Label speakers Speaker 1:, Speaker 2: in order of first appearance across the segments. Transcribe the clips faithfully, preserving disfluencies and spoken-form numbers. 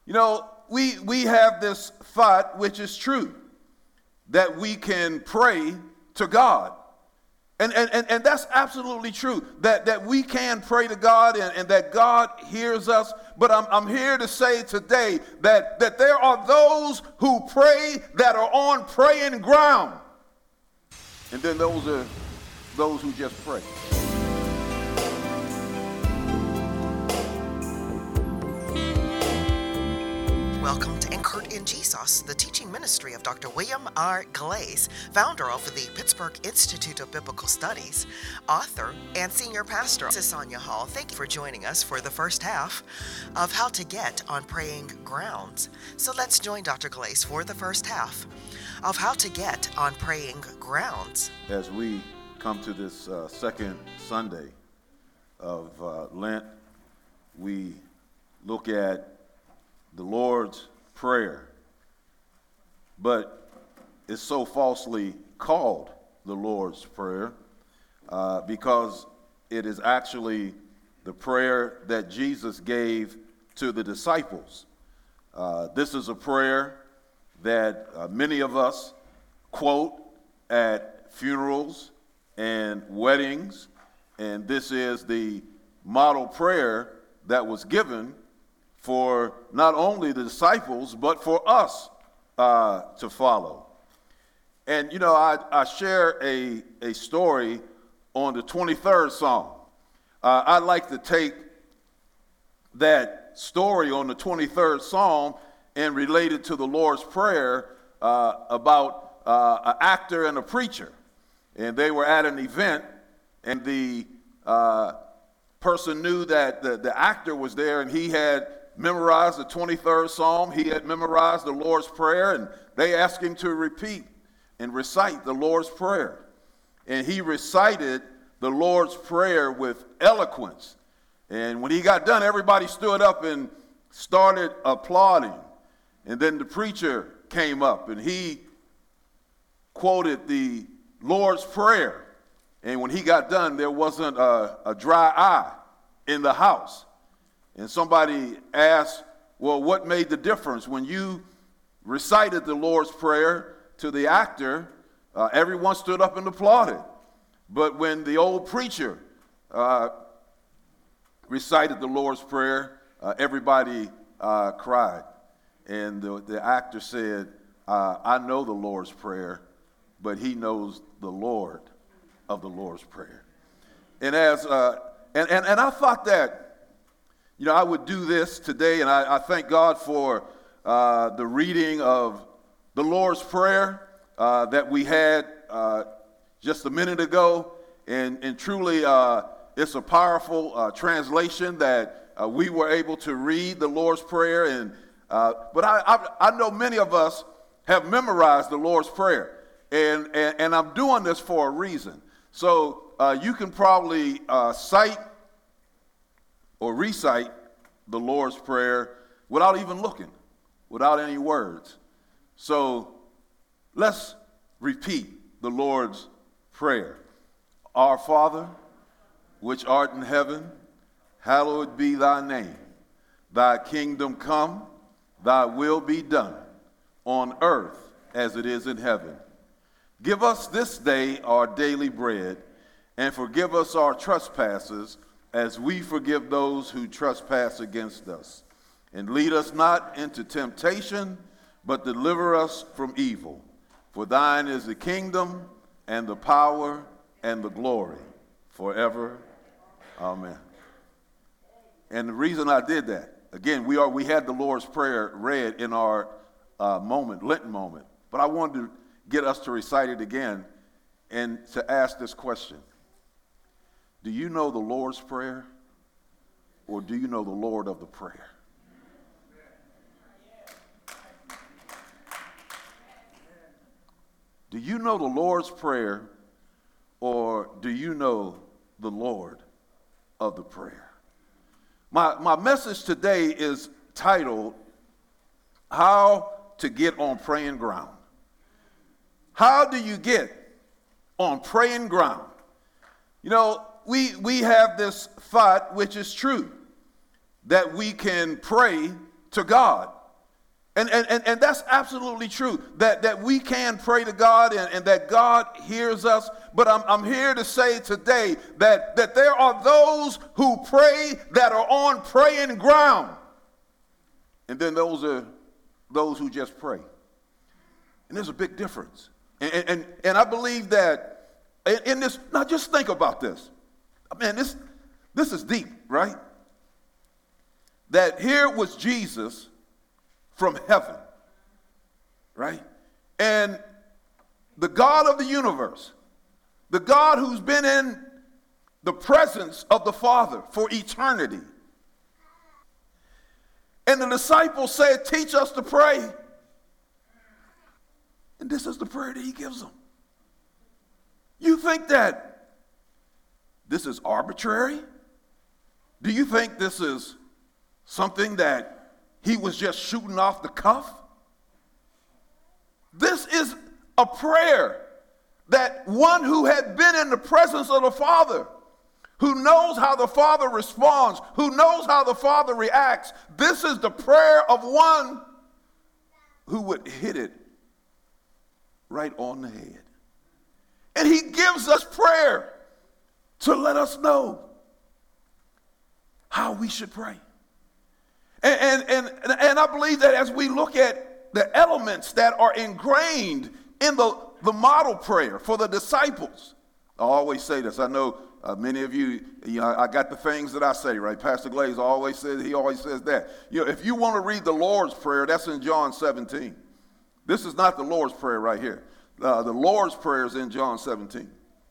Speaker 1: You know, we, we have this thought, which is true, that we can pray to God. And, and, and, and that's absolutely true, that, that we can pray to God and, and that God hears us. But I'm, I'm here to say today that, that there are those who pray that are on praying ground. And then those are those who just pray.
Speaker 2: Welcome to Anchored in Jesus, the teaching ministry of Doctor William R. Glaze, founder of the Pittsburgh Institute of Biblical Studies, author, and senior pastor. This is Sonia Hall. Thank you for joining us for the first half of How to Get on Praying Grounds. So let's join Doctor Glaze for the first half of How to Get on Praying Grounds.
Speaker 1: As we come to this uh, second Sunday of uh, Lent, we look at the Lord's Prayer, but it's so falsely called the Lord's Prayer uh, because it is actually the prayer that Jesus gave to the disciples. Uh, this is a prayer that uh, many of us quote at funerals and weddings, and this is the model prayer that was given for not only the disciples, but for us uh, to follow. And, you know, I, I share a, a story on the twenty-third Psalm. Uh, I'd like to take that story on the twenty-third Psalm and relate it to the Lord's Prayer uh, about uh, an actor and a preacher. And they were at an event, and the uh, person knew that the, the actor was there, and he had memorized the twenty-third Psalm. He had memorized the Lord's Prayer, and they asked him to repeat and recite the Lord's Prayer. And he recited the Lord's Prayer with eloquence. And when he got done, everybody stood up and started applauding. And then the preacher came up, and he quoted the Lord's Prayer. And when he got done, there wasn't a, a dry eye in the house. And somebody asked, well, what made the difference? When you recited the Lord's Prayer to the actor, uh, everyone stood up and applauded. But when the old preacher uh, recited the Lord's Prayer, uh, everybody uh, cried. And the, the actor said, uh, I know the Lord's Prayer, but he knows the Lord of the Lord's Prayer. And as uh, and, and, and I thought that, you know, I would do this today, and I, I thank God for uh, the reading of the Lord's Prayer uh, that we had uh, just a minute ago. And, and truly, uh, it's a powerful uh, translation that uh, we were able to read the Lord's Prayer. And uh, but I, I, I know many of us have memorized the Lord's Prayer, and, and, and I'm doing this for a reason. So uh, you can probably uh, cite or recite the Lord's Prayer without even looking, without any words. So let's repeat the Lord's Prayer. Our Father, which art in heaven, hallowed be thy name. Thy kingdom come, thy will be done, on earth as it is in heaven. Give us this day our daily bread, and forgive us our trespasses, as we forgive those who trespass against us. And lead us not into temptation, but deliver us from evil. For thine is the kingdom, and the power, and the glory, forever. Amen. And the reason I did that, again, we are we had the Lord's Prayer read in our uh, moment, Lenten moment. But I wanted to get us to recite it again and to ask this question. Do you know the Lord's Prayer, or do you know the Lord of the prayer? Do you know the Lord's Prayer, or do you know the Lord of the prayer? My, my message today is titled, How to Get on Praying Ground. How do you get on praying ground? You know, we, we have this thought, which is true, that we can pray to God. And, and, and, and that's absolutely true, that, that we can pray to God and, and that God hears us. But I'm, I'm here to say today that, that there are those who pray that are on praying ground. And then those are those who just pray. And there's a big difference. And, and, and I believe that in, in this, now just think about this. Man, this, this is deep, right? That here was Jesus from heaven, right? And the God of the universe, the God who's been in the presence of the Father for eternity. And the disciples said, teach us to pray. And this is the prayer that he gives them. You think that this is arbitrary? Do you think this is something that he was just shooting off the cuff? This is a prayer that one who had been in the presence of the Father, who knows how the Father responds, who knows how the Father reacts. This is the prayer of one who would hit it right on the head. And he gives us prayer to let us know how we should pray. And, and, and, and I believe that as we look at the elements that are ingrained in the, the model prayer for the disciples, I always say this. I know uh, many of you, you know, I got the things that I say, right? Pastor Glaze always says, he always says that. You know, if you want to read the Lord's Prayer, that's in John seventeen. This is not the Lord's Prayer right here. Uh, the Lord's Prayer is in John seventeen.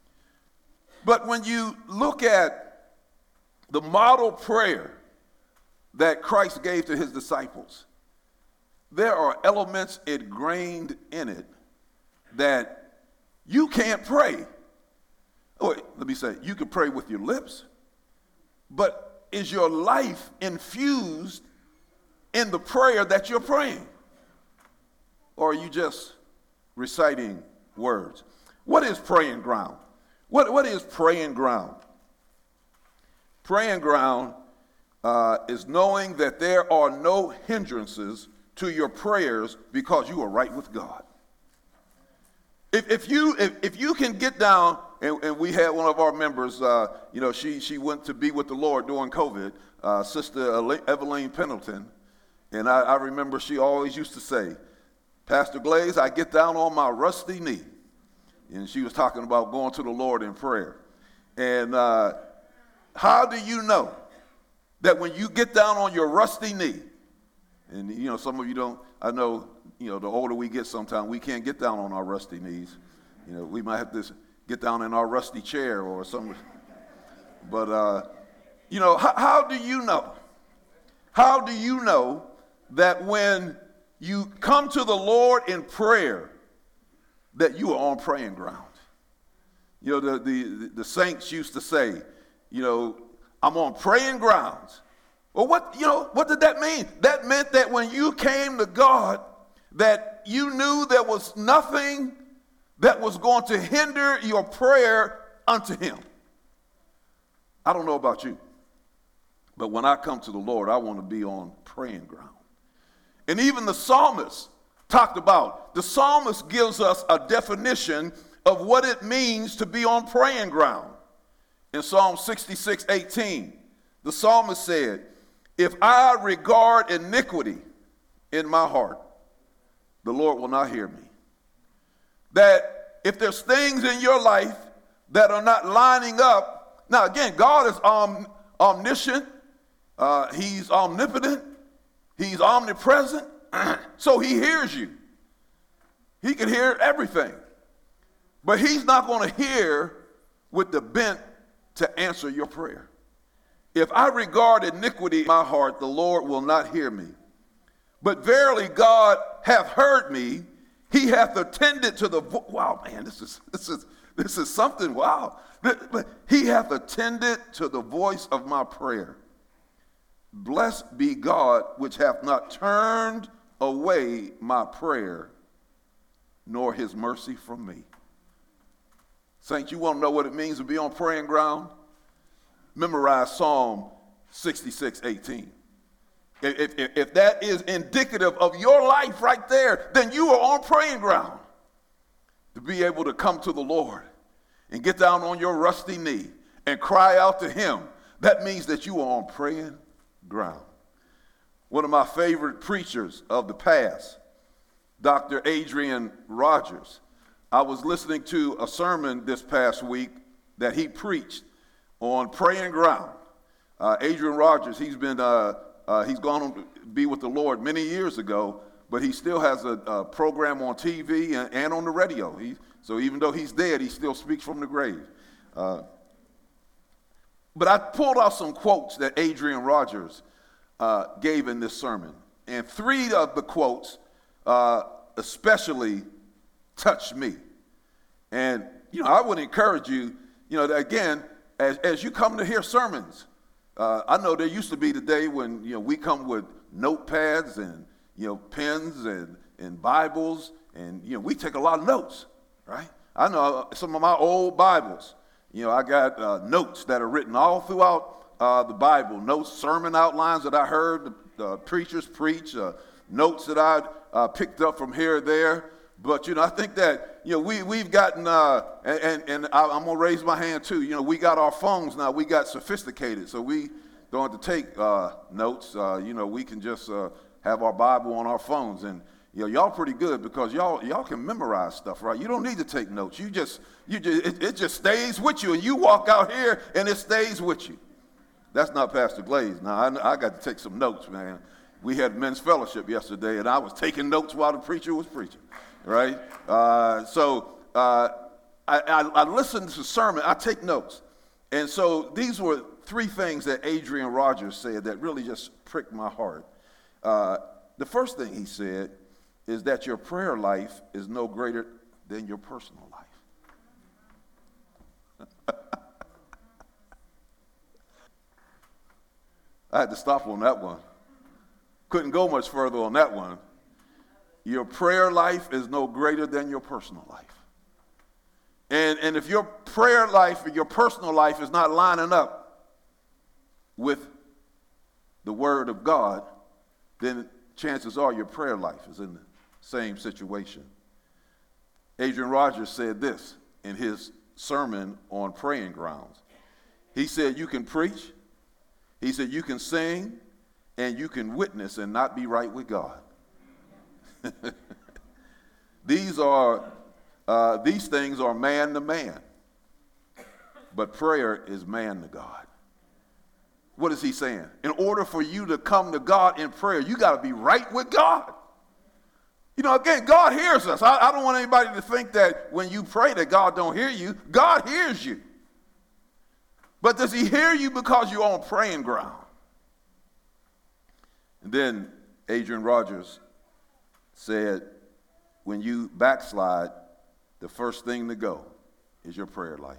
Speaker 1: But when you look at the model prayer that Christ gave to his disciples, there are elements ingrained in it that you can't pray. Oh, wait, let me say, you can pray with your lips, but is your life infused in the prayer that you're praying? Or are you just reciting words? What is praying ground? What, what is praying ground? Praying ground Uh, is knowing that there are no hindrances to your prayers because you are right with God. If, if you if, if you can get down, and, and we had one of our members, uh, you know, she she went to be with the Lord during COVID, uh, Sister Evelyn Pendleton, and I, I remember she always used to say, Pastor Glaze, I get down on my rusty knee. And she was talking about going to the Lord in prayer. And uh, how do you know that when you get down on your rusty knee, and you know, some of you don't, I know, you know, the older we get sometimes, we can't get down on our rusty knees. You know, we might have to get down in our rusty chair or something. But, uh, you know, how, how do you know? How do you know that when you come to the Lord in prayer, that you are on praying ground? You know, the, the, the saints used to say, you know, I'm on praying grounds. Well, what, you know, what did that mean? That meant that when you came to God, that you knew there was nothing that was going to hinder your prayer unto him. I don't know about you, but when I come to the Lord, I want to be on praying ground. And even the psalmist talked about, the psalmist gives us a definition of what it means to be on praying ground. In Psalm sixty-six eighteen, the psalmist said, if I regard iniquity in my heart, the Lord will not hear me. That if there's things in your life that are not lining up, now again, God is om- omniscient, uh, he's omnipotent, he's omnipresent, so he hears you. He can hear everything. But he's not going to hear with the bent to answer your prayer. If I regard iniquity in my heart, the Lord will not hear me. But verily God hath heard me, he hath attended to the vo- wow, man, this is this is this is something, wow. He hath attended to the voice of my prayer. Blessed be God, which hath not turned away my prayer, nor his mercy from me. Saints, you want to know what it means to be on praying ground? Memorize Psalm sixty-six eighteen. If, if, if that is indicative of your life right there, then you are on praying ground. To be able to come to the Lord and get down on your rusty knee and cry out to him, that means that you are on praying ground. One of my favorite preachers of the past, Doctor Adrian Rogers, I was listening to a sermon this past week that he preached on praying ground. Uh, Adrian Rogers, he's been uh, uh, he's gone on to be with the Lord many years ago, but he still has a, a program on T V and, and on the radio. He, so even though he's dead, he still speaks from the grave. Uh, but I pulled out some quotes that Adrian Rogers uh, gave in this sermon, and three of the quotes uh, especially touched me. And you know, I would encourage you, you know, that again, as as you come to hear sermons. Uh, I know there used to be the day when, you know, we come with notepads and, you know, pens and, and Bibles, and, you know, we take a lot of notes, right? I know some of my old Bibles, you know, I got uh, notes that are written all throughout uh, the Bible, notes, sermon outlines that I heard the uh, preachers preach, uh, notes that I uh, picked up from here or there. But, you know, I think that, you know, we, we've gotten, uh, and, and, and I, I'm going to raise my hand too, you know, we got our phones now, we got sophisticated, so we don't have to take uh, notes, uh, you know, we can just uh, have our Bible on our phones, and, you know, y'all pretty good because y'all y'all can memorize stuff, right? You don't need to take notes, you just, you just it, it just stays with you, and you walk out here and it stays with you. That's not Pastor Glaze. Now, I, I got to take some notes, man. We had men's fellowship yesterday, and I was taking notes while the preacher was preaching. Right? Uh, so uh, I, I, I listen to the sermon, I take notes. And so these were three things that Adrian Rogers said that really just pricked my heart. Uh, the first thing he said is that your prayer life is no greater than your personal life. I had to stop on that one. Couldn't go much further on that one. Your prayer life is no greater than your personal life. And, and if your prayer life or your personal life is not lining up with the Word of God, then chances are your prayer life is in the same situation. Adrian Rogers said this in his sermon on praying grounds. He said, you can preach, he said, you can sing, and you can witness and not be right with God. These are, uh, these things are man to man, but prayer is man to God. What is he saying? In order for you to come to God in prayer, you got to be right with God. You know, again, God hears us. I, I don't want anybody to think that when you pray that God don't hear you. God hears you. But does he hear you because you're on praying ground? And then Adrian Rogers said, when you backslide, the first thing to go is your prayer life.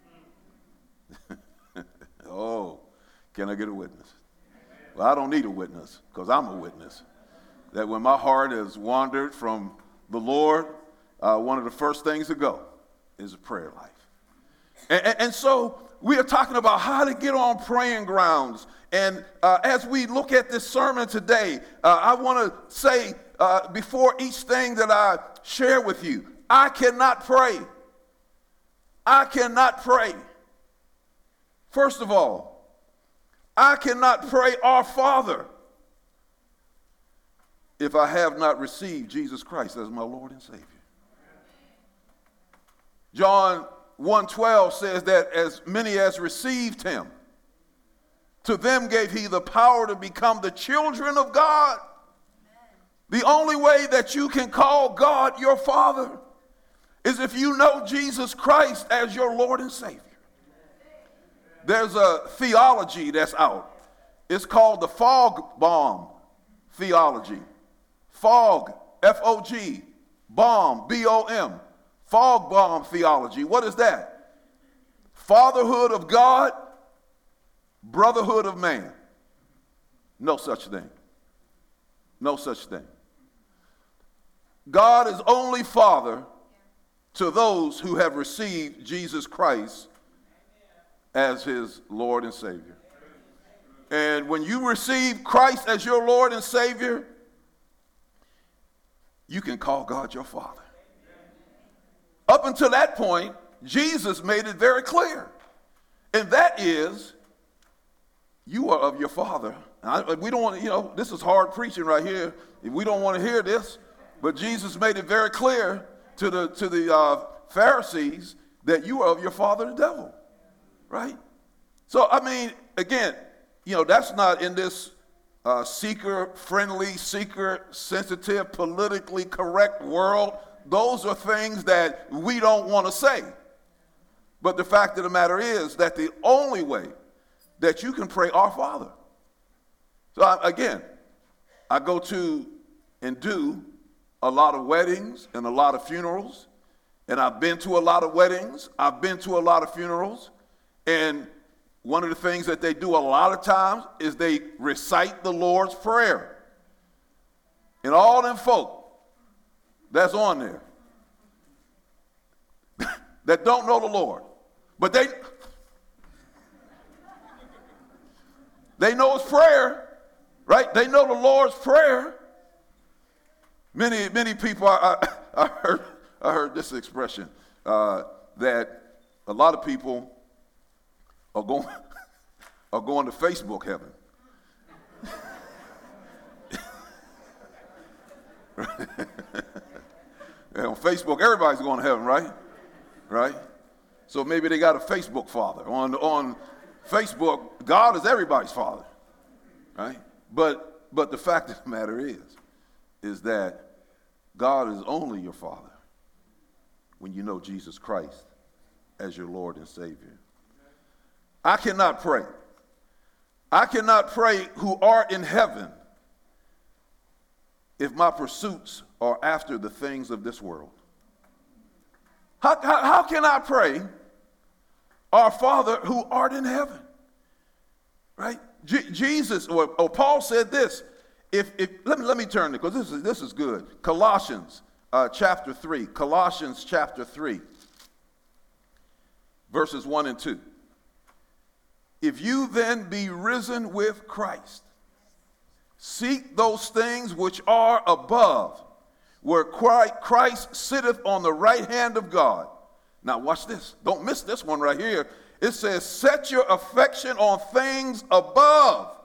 Speaker 1: Oh, can I get a witness? Well, I don't need a witness because I'm a witness. That when my heart has wandered from the Lord, uh, one of the first things to go is a prayer life. And, and, and so we are talking about how to get on praying grounds. And uh, as we look at this sermon today, uh, I want to say uh, before each thing that I share with you, I cannot pray. I cannot pray. First of all, I cannot pray Our Father if I have not received Jesus Christ as my Lord and Savior. John one twelve says that as many as received him, to them gave he the power to become the children of God. The only way that you can call God your Father is if you know Jesus Christ as your Lord and Savior. There's a theology that's out. It's called the fog bomb theology. Fog, F O G, bomb, B O M. Fog bomb theology. What is that? Fatherhood of God, brotherhood of man. No such thing. No such thing. God is only Father to those who have received Jesus Christ as his Lord and Savior. And when you receive Christ as your Lord and Savior, you can call God your Father. Up until that point, Jesus made it very clear. And that is, you are of your Father. I, we don't want to, you know, this is hard preaching right here. We don't want to hear this. But Jesus made it very clear to the, to the uh, Pharisees that you are of your father, the devil. Right? So, I mean, again, you know, that's not in this uh, seeker-friendly, seeker-sensitive, politically correct world. Those are things that we don't want to say. But the fact of the matter is that the only way that you can pray our Father. So I, again, I go to and do a lot of weddings and a lot of funerals. And I've been to a lot of weddings. I've been to a lot of funerals. And one of the things that they do a lot of times is they recite the Lord's Prayer. And all them folk that's on there that don't know the Lord, but they they know His prayer, right? They know the Lord's Prayer. Many many people, I, I, I heard I heard this expression uh, that a lot of people are going are going to Facebook heaven. And on Facebook, everybody's going to heaven, right? Right? So maybe they got a Facebook father. On, on Facebook, God is everybody's father, right? But, but the fact of the matter is, is that God is only your father when you know Jesus Christ as your Lord and Savior. I cannot pray. I cannot pray, who art in heaven, if my pursuits are after the things of this world. How, how, how can I pray, our Father who art in heaven? Right? J- Jesus, or, or Paul said this. If, if let me let me turn it, because this is this is good. Colossians uh, chapter three. Colossians chapter three, verses one and two. If you then be risen with Christ, seek those things which are above, where Christ sitteth on the right hand of God. Now watch this. Don't miss this one right here. It says, set your affection on things above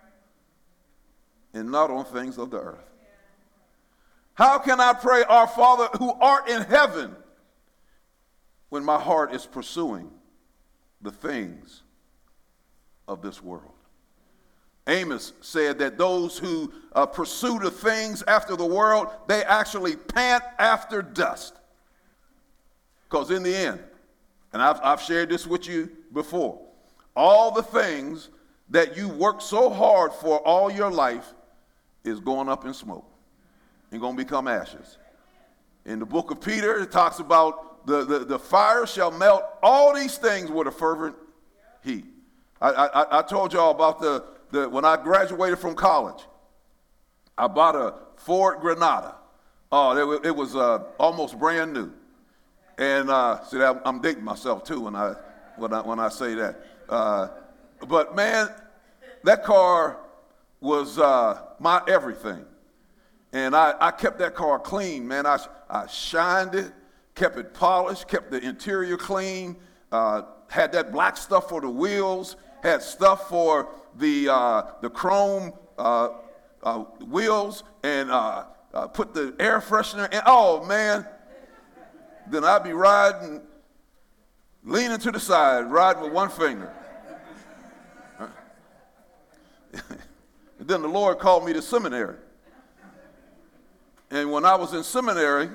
Speaker 1: and not on things of the earth. How can I pray, our Father who art in heaven, when my heart is pursuing the things of this world? Amos said that those who uh, pursue the things after the world, they actually pant after dust. Because in the end, and I've, I've shared this with you before, all the things that you worked so hard for all your life is going up in smoke and going to become ashes. In the book of Peter, it talks about the, the, the fire shall melt all these things with a fervent heat. I, I, I told y'all about the The, when I graduated from college, I bought a Ford Granada. Oh, it, it was uh, almost brand new. And uh, see, I'm, I'm dating myself too when I when I when I say that. Uh, but man, that car was uh, my everything, and I, I kept that car clean. Man, I I shined it, kept it polished, kept the interior clean. Uh, had that black stuff for the wheels. Had stuff for the uh, the chrome uh, uh, wheels, and uh, uh, put the air freshener in. Oh man, then I'd be riding, leaning to the side, riding with one finger. And then the Lord called me to seminary, and when I was in seminary,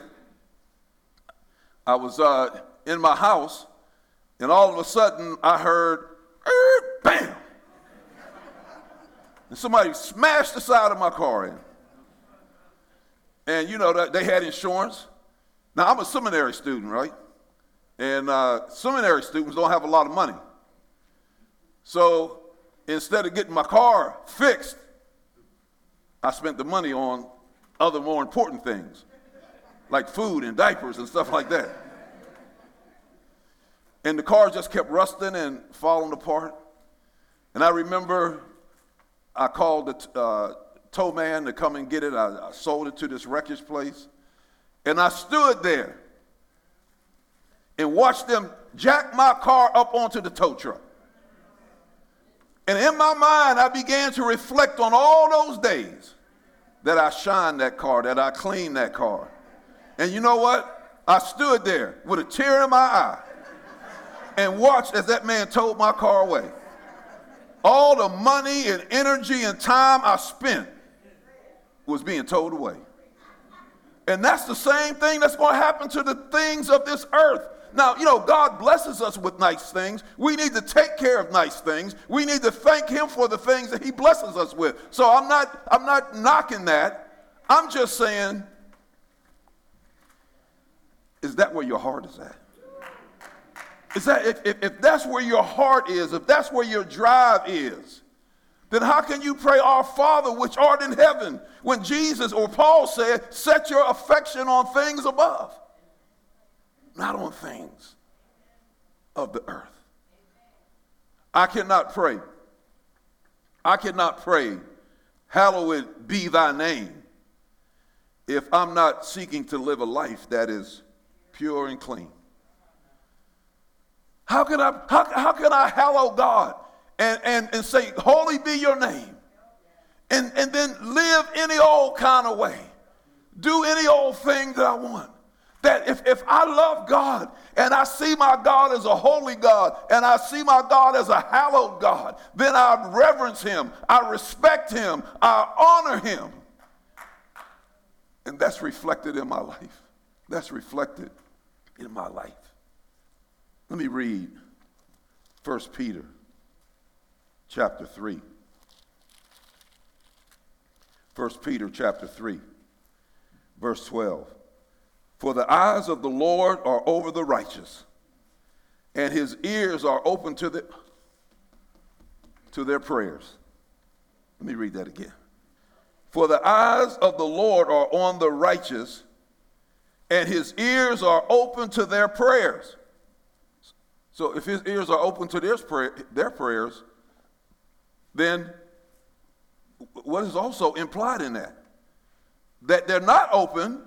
Speaker 1: I was uh, in my house, and all of a sudden I heard, bam! And somebody smashed the side of my car in. And you know, that they had insurance. Now, I'm a seminary student, right? And uh, seminary students don't have a lot of money. So instead of getting my car fixed, I spent the money on other more important things, like food and diapers and stuff like that. And the car just kept rusting and falling apart. And I remember I called the uh, tow man to come and get it. I, I sold it to this wreckage place. And I stood there and watched them jack my car up onto the tow truck. And in my mind, I began to reflect on all those days that I shined that car, that I cleaned that car. And you know what? I stood there with a tear in my eye and watched as that man towed my car away. All the money and energy and time I spent was being towed away. And that's the same thing that's going to happen to the things of this earth. Now, you know, God blesses us with nice things. We need to take care of nice things. We need to thank him for the things that he blesses us with. So I'm not, I'm not knocking that. I'm just saying, is that where your heart is at? Is that if, if, if that's where your heart is, if that's where your drive is, then how can you pray, Our Father which art in heaven, when Jesus or Paul said, set your affection on things above, not on things of the earth. I cannot pray. I cannot pray, hallowed be thy name, if I'm not seeking to live a life that is pure and clean. How can I, how, how can I hallow God and, and, and say, holy be your name, and, and then live any old kind of way, do any old thing that I want? That if, if I love God and I see my God as a holy God and I see my God as a hallowed God, then I reverence him, I respect him, I honor him. And that's reflected in my life. That's reflected in my life. Let me read First Peter chapter three. First Peter chapter three, verse twelve. For the eyes of the Lord are over the righteous, and his ears are open to, the, to their prayers. Let me read that again. For the eyes of the Lord are on the righteous, and his ears are open to their prayers. So if his ears are open to their, prayer, their prayers, then what is also implied in that? That they're not open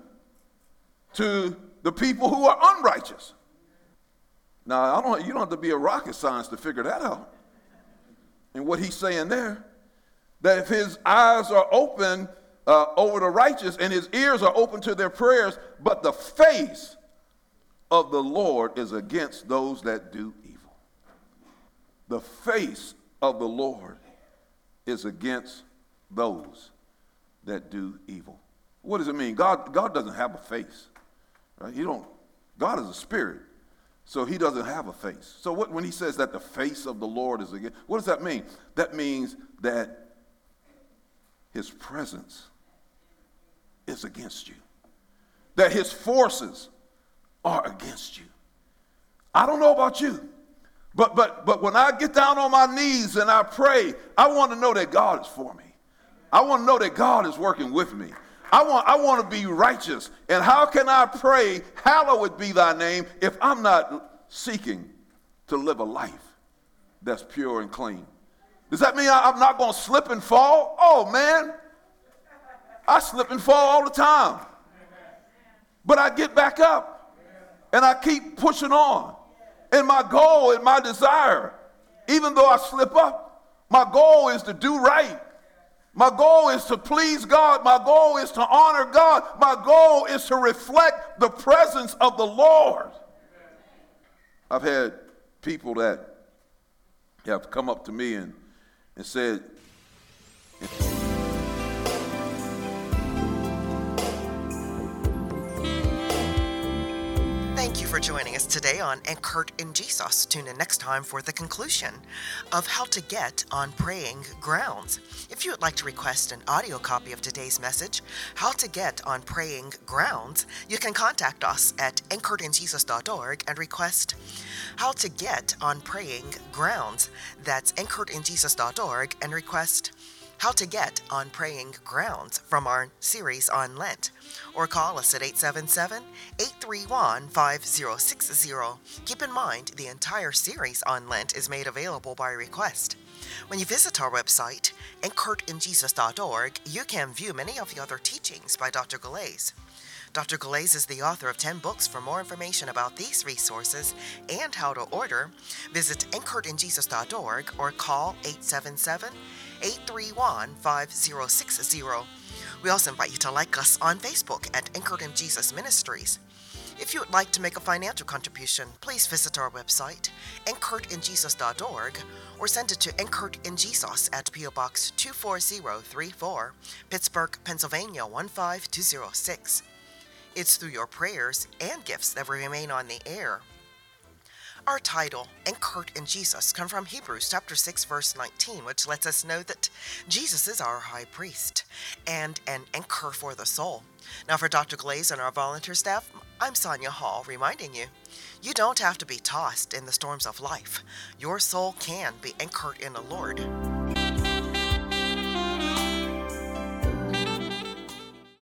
Speaker 1: to the people who are unrighteous. Now, I don't, you don't have to be a rocket science to figure that out. And what he's saying there, that if his eyes are open uh, over the righteous and his ears are open to their prayers, but the face of the Lord is against those that do evil. The face of the Lord is against those that do evil. What does it mean? God, God doesn't have a face. Right? He don't, God is a spirit, so he doesn't have a face. So what, when he says that the face of the Lord is against, what does that mean? That means that his presence is against you. That his forces are against you. I don't know about you, but but but when I get down on my knees and I pray, I want to know that God is for me. I want to know that God is working with me. I want, I want to be righteous. And how can I pray, hallowed be thy name, if I'm not seeking to live a life that's pure and clean? Does that mean I'm not going to slip and fall? Oh, man, I slip and fall all the time. But I get back up and I keep pushing on. And my goal and my desire, even though I slip up, my goal is to do right. My goal is to please God. My goal is to honor God. My goal is to reflect the presence of the Lord. I've had people that have come up to me and, and said,
Speaker 2: Thank you for joining us today on Anchored in Jesus. Tune in next time for the conclusion of How to Get on Praying Grounds. If you would like to request an audio copy of today's message, How to Get on Praying Grounds, you can contact us at anchored in jesus dot org and request How to Get on Praying Grounds. That's anchored in jesus dot org and request how to get on praying grounds from our series on Lent, or call us at eight seven seven, eight three one, five zero six zero. Keep in mind, the entire series on Lent is made available by request. When you visit our website, anchored in jesus dot org, you can view many of the other teachings by Doctor Galais. Doctor Galais is the author of ten books. For more information about these resources and how to order, visit anchored in jesus dot org or call eight seven seven, eight three one, five zero six zero. We also invite you to like us on Facebook at Anchored in Jesus Ministries. If you would like to make a financial contribution, please visit our website, anchored in jesus dot org, or send it to Anchored in Jesus at P O Box two four zero three four, Pittsburgh, Pennsylvania one five two zero six. It's through your prayers and gifts that we remain on the air. Our title, Anchored in Jesus, comes from Hebrews chapter six, verse nineteen, which lets us know that Jesus is our high priest and an anchor for the soul. Now, for Doctor Galais and our volunteer staff, I'm Sonia Hall, reminding you, you don't have to be tossed in the storms of life. Your soul can be anchored in the Lord.